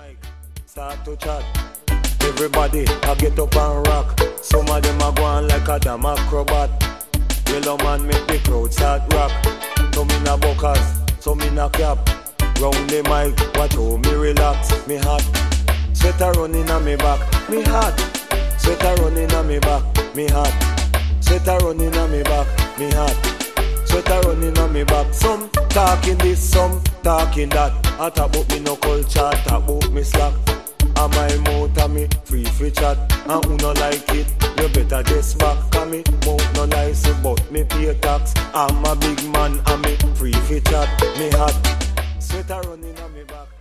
mic, start to chat. Everybody, I get up and rock. Some of them are going like a damn acrobat. Yellow man make the crowd start rock. Some in a buckers, some in a cap. Round the mic, watch how me relax. Me hot, sweater running on me back. Me hot, sweater running on me back. Me hot, sweater running on me back. Me hot, sweater running on me back. Some talking this, some talking that. I talk about me no culture, talk about me slack. And my mouth and me free chat. And who no like it, you better guess back. Cause me mouth no license but me pay tax. I'm a big man and me free chat. Me hot, sweater running on me back.